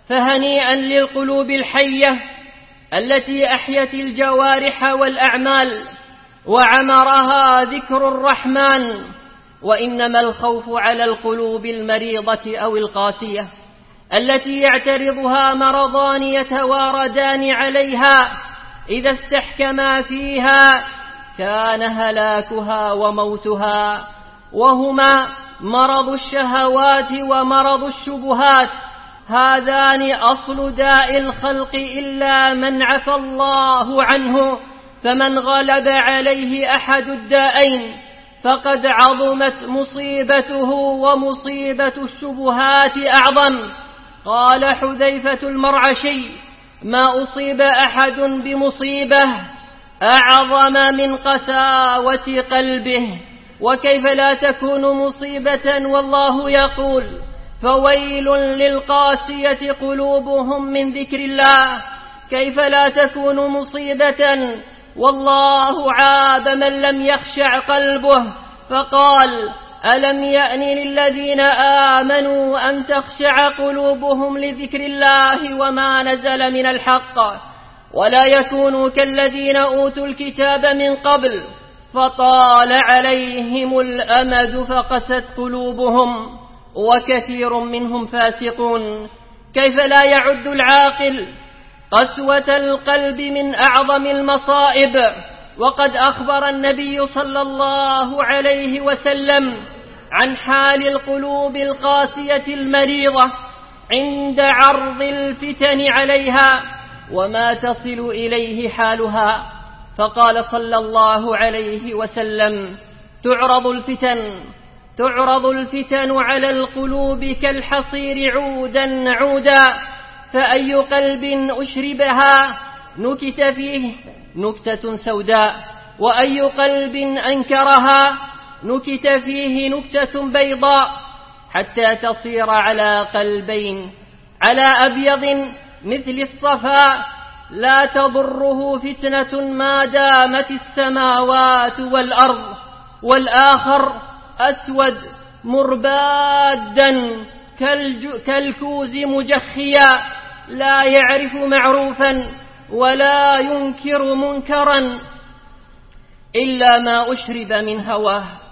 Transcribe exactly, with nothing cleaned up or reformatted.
فهنيئا للقلوب الحية التي أحيت الجوارح والأعمال وعمرها ذكر الرحمن. وإنما الخوف على القلوب المريضة أو القاسية التي يعترضها مرضان يتواردان عليها، إذا استحكما فيها كان هلاكها وموتها، وهما مرض الشهوات ومرض الشبهات. هذان أصل داء الخلق إلا من عفى الله عنه، فمن غلب عليه أحد الدائين فقد عظمت مصيبته، ومصيبة الشبهات أعظم. قال حذيفة المرعشي: ما أصيب أحد بمصيبة أعظم من قساوة قلبه. وكيف لا تكون مصيبة والله يقول: فويل للقاسية قلوبهم من ذكر الله. كيف لا تكون مصيبة والله عاب من لم يخشع قلبه، فقال: ألم يأن للذين آمنوا أن تخشع قلوبهم لذكر الله وما نزل من الحق، ولا يكونوا كالذين أوتوا الكتاب من قبل فطال عليهم الأمد فقست قلوبهم وكثير منهم فاسقون. كيف لا يعد العاقل قسوة القلب من أعظم المصائب؟ وقد أخبر النبي صلى الله عليه وسلم عن حال القلوب القاسية المريضة عند عرض الفتن عليها وما تصل إليه حالها. فقال صلى الله عليه وسلم: تعرض الفتن تعرض الفتن على القلوب كالحصير عودا عودا، فأي قلب أشربها نكت فيه نكتة سوداء، وأي قلب أنكرها نكت فيه نكتة بيضاء، حتى تصير على قلبين على أبيض مثل الصفاء لا تضره فتنة ما دامت السماوات والأرض، والآخر أسود مربادا كالكوز مجخيا لا يعرف معروفا ولا ينكر منكرا إلا ما أشرب من هواه.